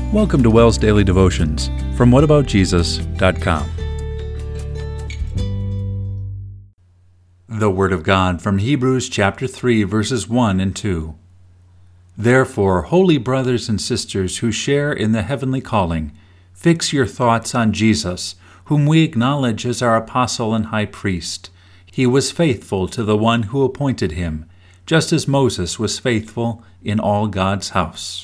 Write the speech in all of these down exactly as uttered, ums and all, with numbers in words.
Welcome to WELS Daily Devotions from what about jesus dot com. The Word of God from Hebrews chapter three, verses one and two. Therefore, holy brothers and sisters who share in the heavenly calling, fix your thoughts on Jesus, whom we acknowledge as our apostle and high priest. He was faithful to the one who appointed him, just as Moses was faithful in all God's house.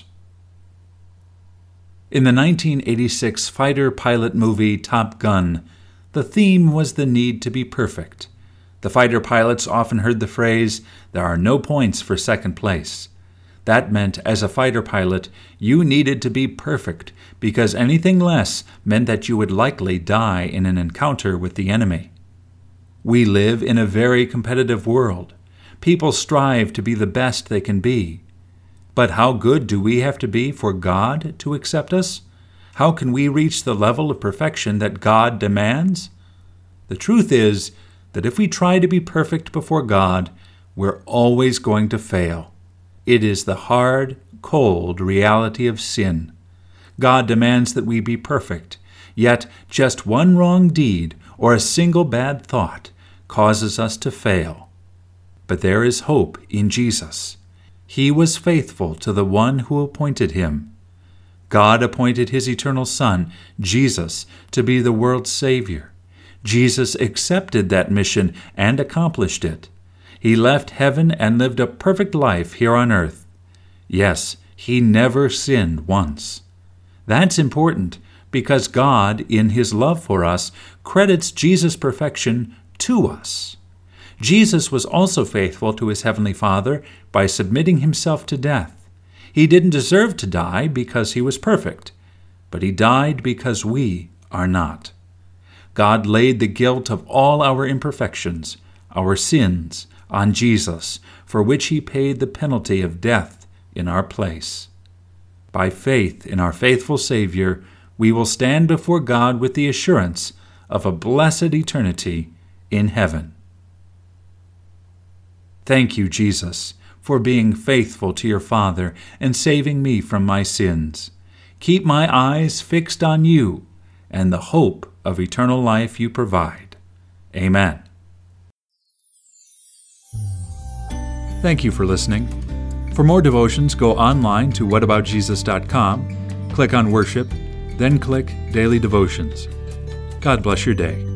In the nineteen eighty-six fighter pilot movie Top Gun, the theme was the need to be perfect. The fighter pilots often heard the phrase, "There are no points for second place." That meant, as a fighter pilot, you needed to be perfect, because anything less meant that you would likely die in an encounter with the enemy. We live in a very competitive world. People strive to be the best they can be. But how good do we have to be for God to accept us? How can we reach the level of perfection that God demands? The truth is that if we try to be perfect before God, we're always going to fail. It is the hard, cold reality of sin. God demands that we be perfect, yet just one wrong deed or a single bad thought causes us to fail. But there is hope in Jesus. He was faithful to the one who appointed him. God appointed his eternal Son, Jesus, to be the world's Savior. Jesus accepted that mission and accomplished it. He left heaven and lived a perfect life here on earth. Yes, he never sinned once. That's important because God, in his love for us, credits Jesus' perfection to us. Jesus was also faithful to his heavenly Father by submitting himself to death. He didn't deserve to die because he was perfect, but he died because we are not. God laid the guilt of all our imperfections, our sins, on Jesus, for which he paid the penalty of death in our place. By faith in our faithful Savior, we will stand before God with the assurance of a blessed eternity in heaven. Thank you, Jesus, for being faithful to your Father and saving me from my sins. Keep my eyes fixed on you and the hope of eternal life you provide. Amen. Thank you for listening. For more devotions, go online to what about jesus dot com, click on Worship, then click Daily Devotions. God bless your day.